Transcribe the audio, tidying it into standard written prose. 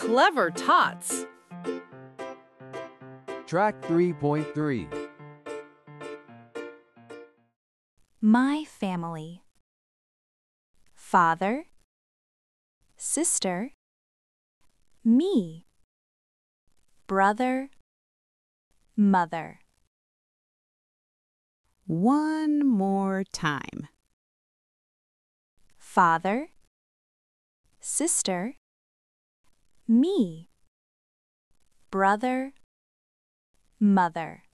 clever tots. Track 3.3. My family. Father, sister, me, brother, mother. One more time. Father, sister, me, brother, mother.